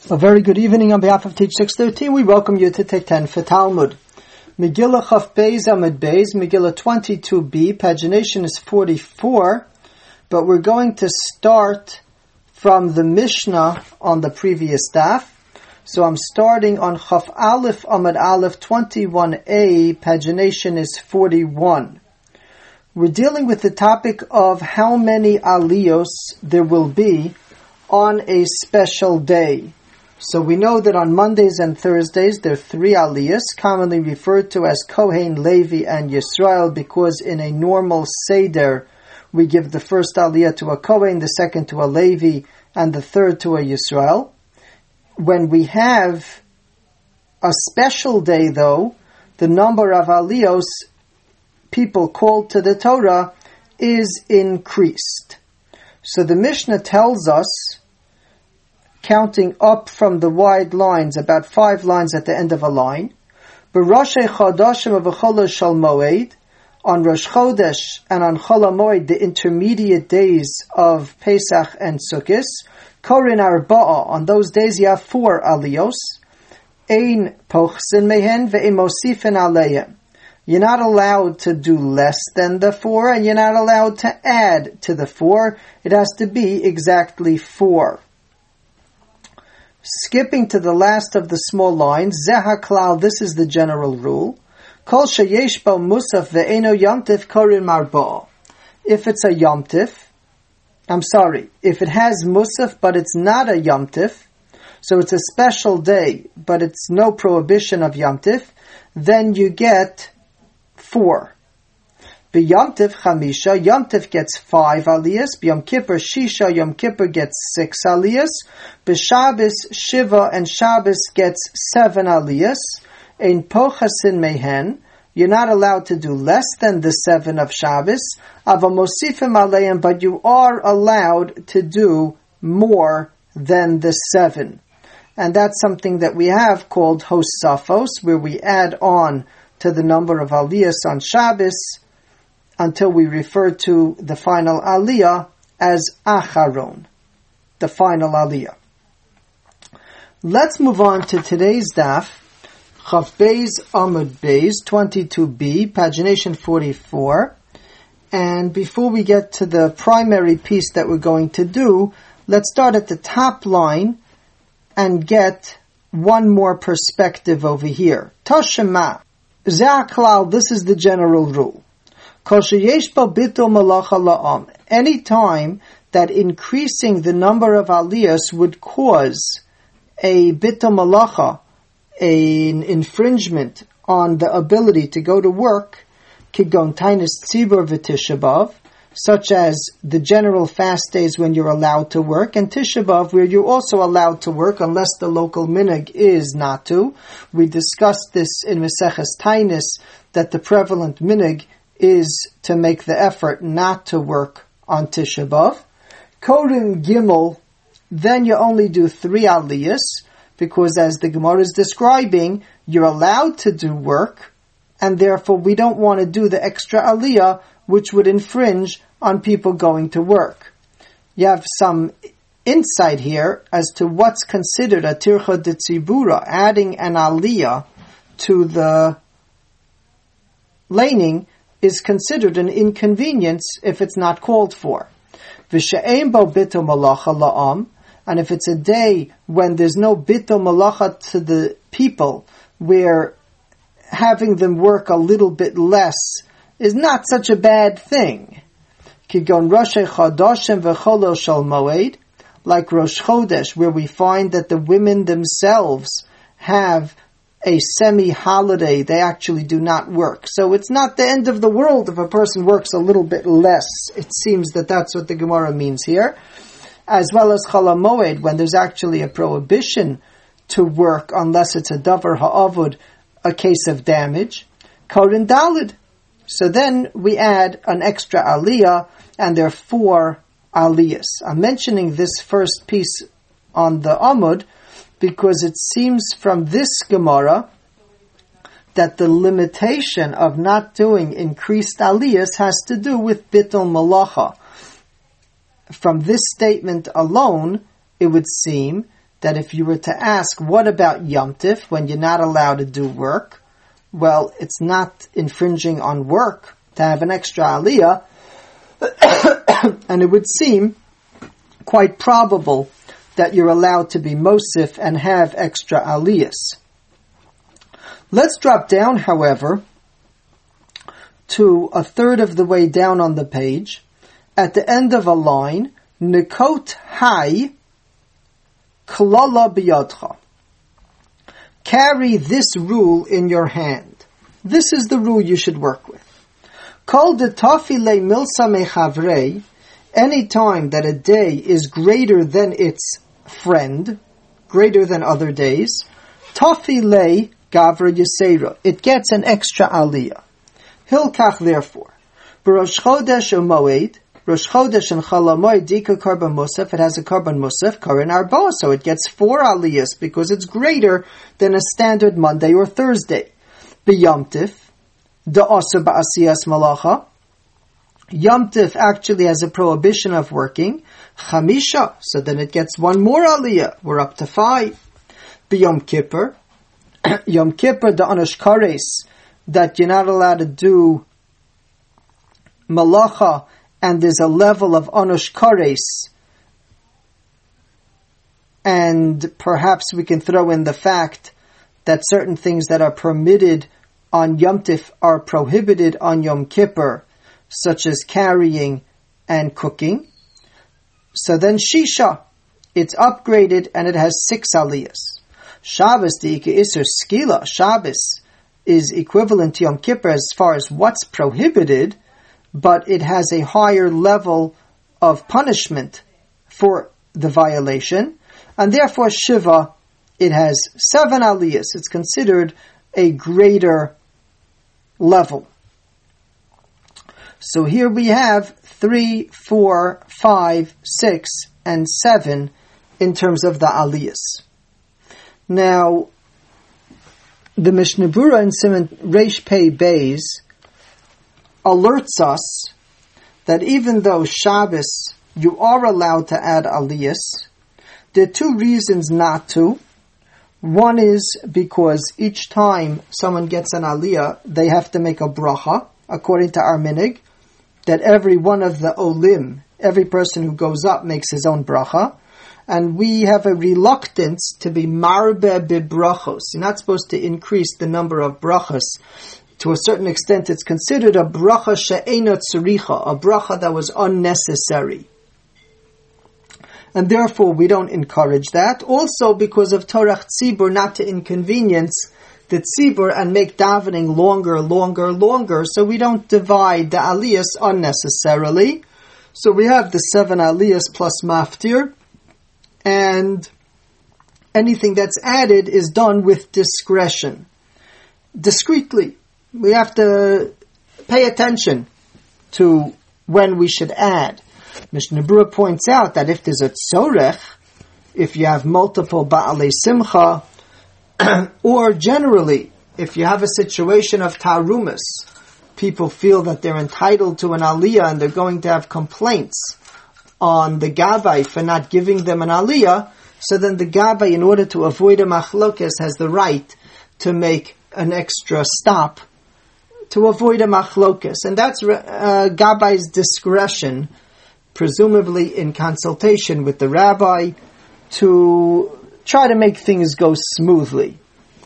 A very good evening on behalf of Teach 613. We welcome you to Take 10 for Talmud. Megillah Chaf Beis Amud Beis, Megillah 22b, pagination is 44, but we're going to start from the Mishnah on the previous daf. So I'm starting on Chaf Aleph Amud Aleph 21a, pagination is 41. We're dealing with the topic of how many aliyos there will be on a special day. So we know that on Mondays and Thursdays there are three aliyahs, commonly referred to as Kohen, Levi, and Yisrael, because in a normal Seder we give the first aliyah to a Kohen, the second to a Levi, and the third to a Yisrael. When we have a special day though, the number of aliyos, people called to the Torah, is increased. So the Mishnah tells us, counting up from the wide lines, about 5 lines at the end of a line, B'Roshei Chodashim v'Chol Shal Moed, on Rosh Chodesh and on Chol HaMoed, the intermediate days of Pesach and Sukkot, Korin Arba'a, on those days you have 4 aliyos, Ein Pochsin Mehen ve'Ein Mosifin Aleihem. You're not allowed to do less than the 4, and you're not allowed to add to the 4. It has to be exactly 4. Skipping to the last of the small lines, Zeh HaKlal, this is the general rule. Kol sheyesh bo musaf ve'eno yomtiv korin marba. If it's a yomtiv, if it has musaf but it's not a yomtiv, so it's a special day but it's no prohibition of yomtiv, then you get 4. B'Yom Chamisha, Yom Tiv gets 5 aliyas. B'Yom Kippur Shisha, Yom Kippur gets 6 aliyas. B'Shabbos Shiva, and Shabbos gets 7 aliyas. Ein Pochasin Mehen, you're not allowed to do less than the 7 of Shabbos. Ava Mosifim Aleim, but you are allowed to do more than the 7. And that's something that we have called Hosafos, where we add on to the number of aliyas on Shabbos, until we refer to the final aliyah as Acharon, the final aliyah. Let's move on to today's daf, Chaf Beis Amud Beis, 22b, pagination 44. And before we get to the primary piece that we're going to do, let's start at the top line and get one more perspective over here. Tashema, Zeh HaKlal, this is the general rule. Any time that increasing the number of aliyas would cause a bitul malacha, an infringement on the ability to go to work, kigon tainis tzibur v'tisha b'av, such as the general fast days when you're allowed to work, and Tisha B'av where you're also allowed to work unless the local minhag is not to. We discussed this in Maseches Tainis, that the prevalent minhag is to make the effort not to work on Tisha B'av. Korin Gimel, then you only do 3 aliyas, because as the Gemara is describing, you're allowed to do work, and therefore we don't want to do the extra aliyah, which would infringe on people going to work. You have some insight here as to what's considered a tircha de tzibura, adding an aliyah to the laning is considered an inconvenience if it's not called for. V'she'ein bo bitul malacha la'am, and if it's a day when there's no bitul malacha to the people, where having them work a little bit less is not such a bad thing. Kigon Roshei Chodashim v'Chol Shal Moed, like Rosh Chodesh, where we find that the women themselves have a semi-holiday, they actually do not work. So it's not the end of the world if a person works a little bit less. It seems that that's what the Gemara means here. As well as Chol HaMoed, when there's actually a prohibition to work unless it's a davar ha'avud, a case of damage. Korin Dalid. So then we add an extra aliyah, and there are 4 aliyahs. I'm mentioning this first piece on the Amud because it seems from this Gemara that the limitation of not doing increased aliyahs has to do with bitul malacha. From this statement alone, it would seem that if you were to ask, what about Yom Tif, when you're not allowed to do work? Well, it's not infringing on work to have an extra aliyah, and it would seem quite probable that you're allowed to be mosif and have extra aliyahs. Let's drop down, however, to a third of the way down on the page. At the end of a line, Nikot hai klala biyadcha. Carry this rule in your hand. This is the rule you should work with. Kol detafile milsa mechavrei. Any time that a day is greater than its friend, greater than other days, tafile gavra yisera. It gets an extra aliyah. Hilkach, therefore, b'rosh chodesh u'moed, Rosh Chodesh and Chalamoid Dika Karban Musaf, it has a Karban Musaf, Karin Arba, so it gets 4 aliyahs because it's greater than a standard Monday or Thursday. B'Yom Tif, Da'asa Ba'asiyas Malacha, Yom Tif actually has a prohibition of working, Chamisha, so then it gets 1 more aliyah, we're up to 5. B'Yom Kippur, Yom Kippur, Da'anush Kares, that you're not allowed to do Malacha, and there's a level of Anush Kares, and perhaps we can throw in the fact that certain things that are permitted on Yom Tif are prohibited on Yom Kippur, such as carrying and cooking. So then Shisha, it's upgraded and it has 6 aliyahs. Shabbos, the Ika Isser Skila, Shabbos is equivalent to Yom Kippur as far as what's prohibited, but it has a higher level of punishment for the violation, and therefore Shiva, it has 7 aliyahs. It's considered a greater level. So here we have 3, 4, 5, 6, and 7 in terms of the aliyahs. Now, the Mishnah Berurah in Siman Reish Pei Beis alerts us that even though Shabbos you are allowed to add aliyahs, there are 2 reasons not to. One is because each time someone gets an aliyah, they have to make a bracha, according to our minig, that every one of the olim, every person who goes up makes his own bracha, and we have a reluctance to be marbe bibrachos. You're not supposed to increase the number of brachos. To a certain extent, it's considered a bracha she'ena tzricha, a bracha that was unnecessary. And therefore, we don't encourage that. Also, because of Torah Tzibur, not to inconvenience the Tzibur and make davening longer. So we don't divide the aliyahs unnecessarily. So we have the 7 aliyahs plus maftir, and anything that's added is done with discretion. Discreetly. We have to pay attention to when we should add. Mishnah Berurah points out that if there's a tzorech, if you have multiple ba'alei simcha, or generally, if you have a situation of tarumas, people feel that they're entitled to an aliyah and they're going to have complaints on the gabbai for not giving them an aliyah, so then the gabbai, in order to avoid a machlokes, has the right to make an extra stop to avoid a machlokes. And that's gabbai's discretion, presumably in consultation with the rabbi, to try to make things go smoothly.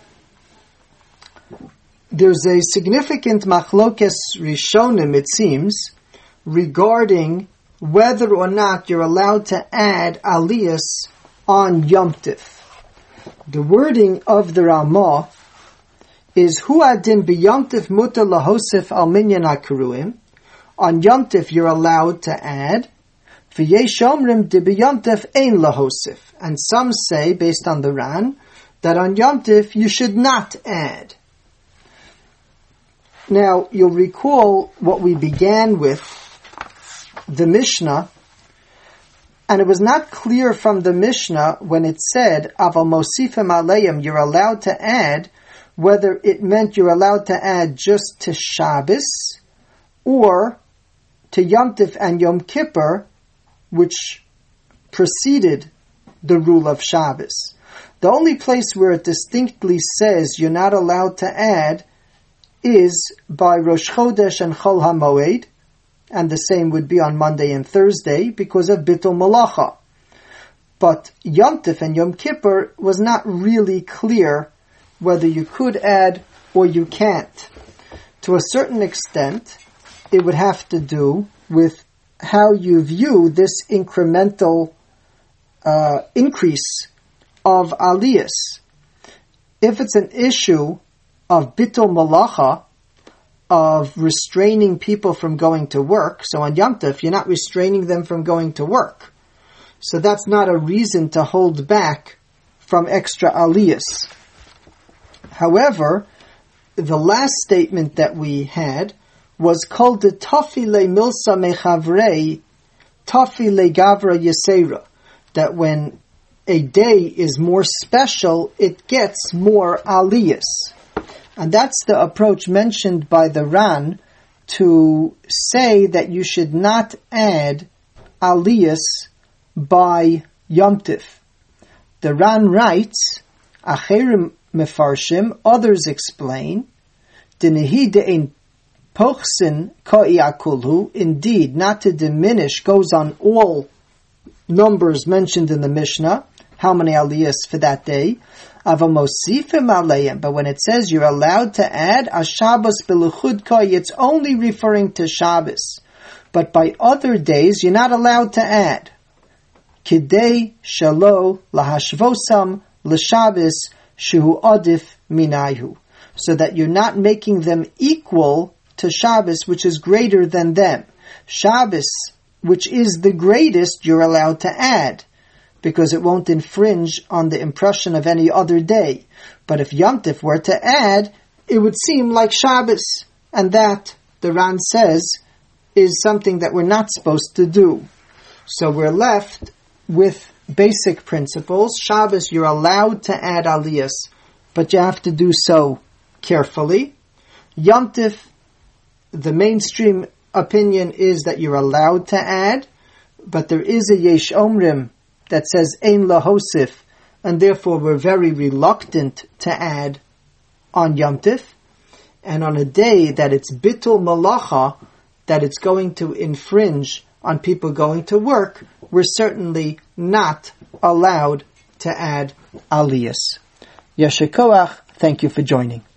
There's a significant machlokes rishonim, it seems, regarding whether or not you're allowed to add aliyahs on Yom Tif. The wording of the Ramah is Hu adin b'Yom Tif mutar lahosif al minyan hakruim. On Yom Tif you're allowed to add. V'yesh omrim de b'Yom Tif ein lahosif. And some say, based on the Ran, that on Yom Tif you should not add. Now, you'll recall what we began with, the Mishnah, and it was not clear from the Mishnah when it said, Aval mosifim aleim, you're allowed to add, whether it meant you're allowed to add just to Shabbos, or to Yom Tif and Yom Kippur, which preceded the rule of Shabbos. The only place where it distinctly says you're not allowed to add is by Rosh Chodesh and Chol HaMoed, and the same would be on Monday and Thursday because of Bitul Malacha. But Yom Tif and Yom Kippur was not really clear whether you could add or you can't. To a certain extent, it would have to do with how you view this incremental increase of aliyas. If it's an issue of Bitul Malacha, of restraining people from going to work, so on Yom Tov, you're not restraining them from going to work. So that's not a reason to hold back from extra aliyas. However, the last statement that we had was called the Tafi le Milsa Mechavrei, Tafi le Gavra Yesera, that when a day is more special, it gets more aliyas. And that's the approach mentioned by the Ran to say that you should not add aliyas by Yom Tif. The Ran writes, Acherim mefarshim, others explain, Dinehi de'en pochsin ka'iakulhu, indeed, not to diminish, goes on all numbers mentioned in the Mishnah, how many aliyas for that day, avamosifim aleiim, but when it says you're allowed to add a Shabbos beluchud kai, it's only referring to Shabbos. But by other days, you're not allowed to add. Kidei shalo lahashvosam l'Shabbos shuhu adif minayhu, so that you're not making them equal to Shabbos, which is greater than them. Shabbos, which is the greatest, you're allowed to add, because it won't infringe on the impression of any other day. But if Yom Tif were to add, it would seem like Shabbos, and that, the Ran says, is something that we're not supposed to do. So we're left with basic principles. Shabbos, you're allowed to add aliyas, but you have to do so carefully. Yom Tif, the mainstream opinion is that you're allowed to add, but there is a Yesh Omrim that says Ein Lahosif, and therefore we're very reluctant to add on Yom Tif. And on a day that it's Bitul Malacha, that it's going to infringe on people going to work, we're certainly not allowed to add aliyas. Yasher Koach, thank you for joining.